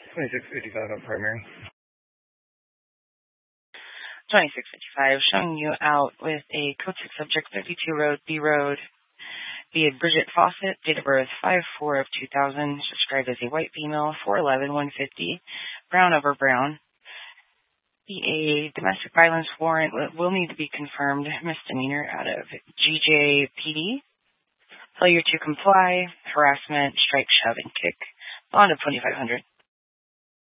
2655 on primary. 2655, showing you out with a code 6 subject, 32 Road, B Road, via Bridget Fawcett, date of birth 5/4 of 2000, described as a white female, 4'11", 150, brown over brown. A domestic violence warrant will need to be confirmed, misdemeanor out of GJPD. Failure to comply, harassment, strike, shove, and kick. Bond of $2,500.